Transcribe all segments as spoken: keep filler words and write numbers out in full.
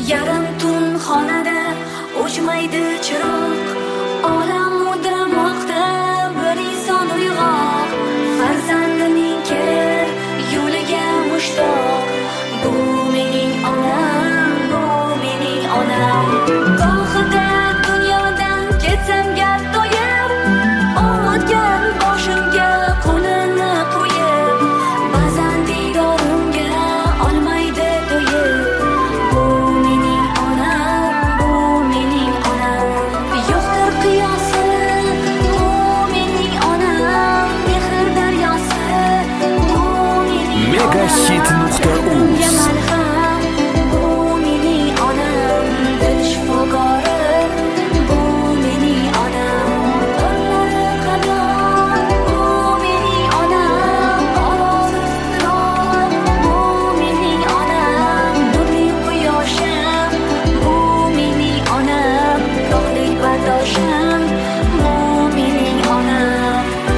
Yarim tun xonada o'chmaydi chiroq, olam mudramoqda bir inson uyg'oq, farzandining kelar yo'liga mushtoq. Bu mening onam, bu mening onam. Gohida dunyodan ketsam gap to'yib, o'tgan boshimga qo'lini qo'yib, ba'zan diydorimga olmaydi to'yib. Bu mening onam, bu mening onam. Yo'qdir qiyosi, bu mening onam. Mehr daryosi, bu mening onam. Megashit nuqta uz Bu mening onam, dil shifokori. Bu mening onam, qo'llari qadar. Bu mening onam, ovozi titroq. Bu mening onam, nurli quyoshim. Bu mening onam, rohlik bardoshim. Bu mening onam.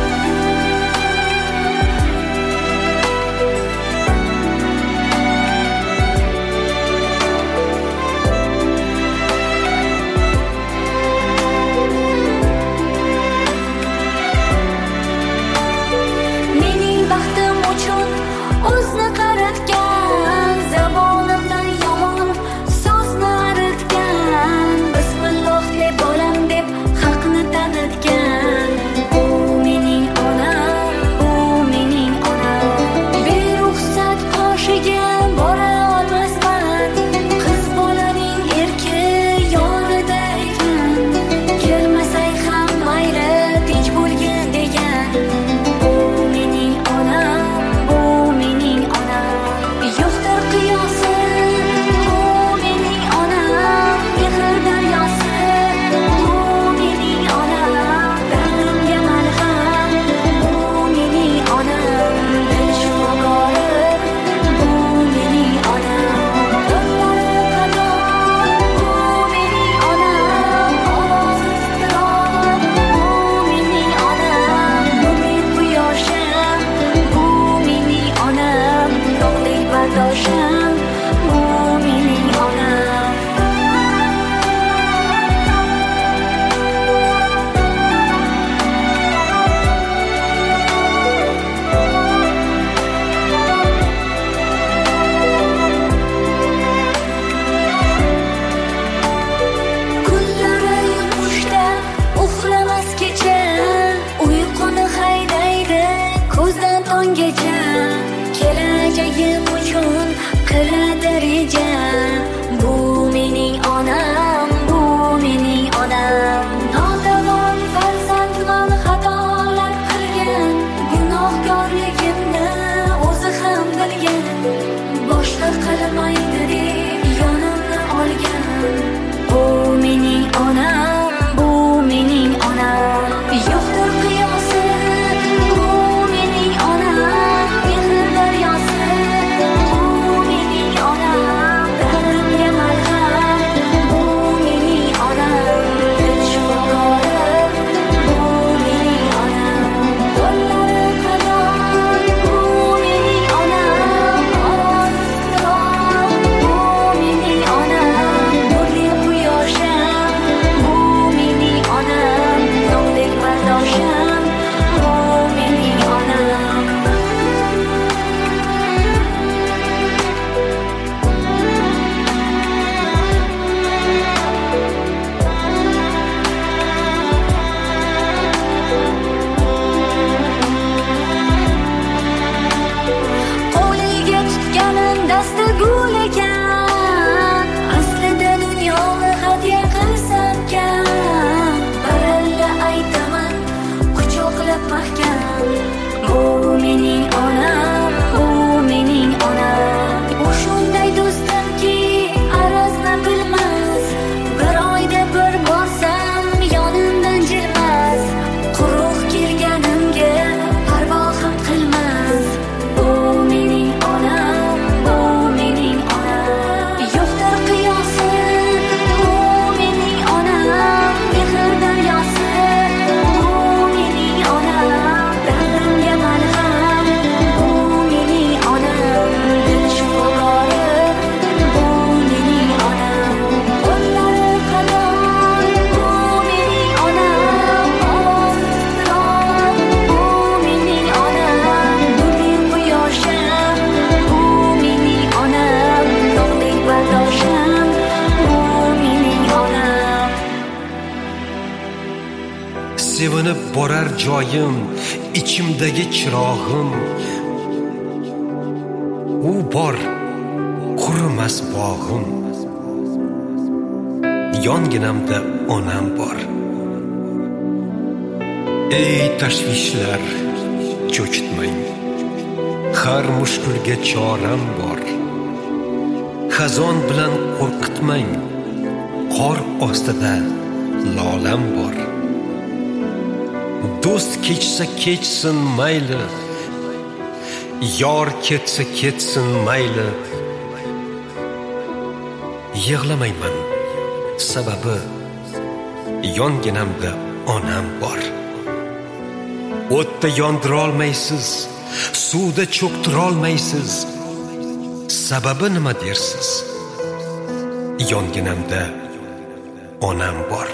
Mening baxtim uchun o'zni qaratgan, zabonimdan yomon so'zni aritgan. Bismillah deb bolam deb haqni tanitgan. Bu mening onam, bu mening onam. Beruxsat qoshiga bora olmasman, qiz bolaning erki yonida ekan. Kelmasay ham mayli, tinch bo'lgin degan. Bu mening onam, bu mening onam. Yo'qdir qiyosi, bu mening onam. Mehr daryosi, bu mening onam. Dardimga malham, bu mening onam. Dil shifokori, bu mening onam. Qo'llari qadar, bu mening onam. Ovozi titroq, bu mening onam. Nurli quyoshim, bu mening onam. Rohlik bardoshim, bu mening onam. Kunlari yumushda uxlamas kecha, uyquni haydaydi ko'zdan tonggacha. Kelajagim uchun qiladi reja. Bu mening onam, bu mening onam. Notavon farzandman, xatolar qilgan, gunohkorligimni o'zi ham bilgan. Boshqa qilmaydi deb yonimni olgan. Bu mening onam, bu mening onam. Yo'qdir qiyosi, bu mening onam. Mehr daryosi, bu mening onam. Dardimga malham, bu mening onam. Dil shifokori, bu mening onam. Qo'llari qadar, bu mening onam. Ovozi titroq, bu mening onam. Nurli quyoshim, bu mening onam. Rohlik bardoshim, bu mening onam. Qo'liga tutganim dasti gul ekan, aslida dunyoni hadya qilsam-kan. Baralla aytaman, quchoqlab mahkam. Bu mening onam, bu mening onam. U shunday do'stimki, arazni bilmas. Bir oyda bir borsam, yonimdan jilmas. Quruq kelganimga parvo ham qilmas. Bu mening onam, bu mening onam. Yo'qdir qiyosi, bu mening onam. Mehr daryosi, bu mening onam. Dardimga malham, bu so'nib borar joyim, ichimdagi chirog'im. U bor qurimas bog'im. Yonginamda onam bor. Ey tashvishlar, cho'chitmang. Har mushkulga choram bor. Xazon bilan qo'rqitmang. Qor ostida lolam bor. Do'st kechsa kechsin mayli, yor ketsa ketsin mayli. Yig'lamayman, sababi yonginamda onam bor. O'tda yondira olmaysiz, suvda cho'ktira olmaysiz. Sababi nima dersiz? Yonginamda onam bor.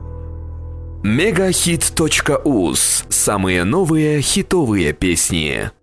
Мегахит точка уз. Самые новые хитовые песни.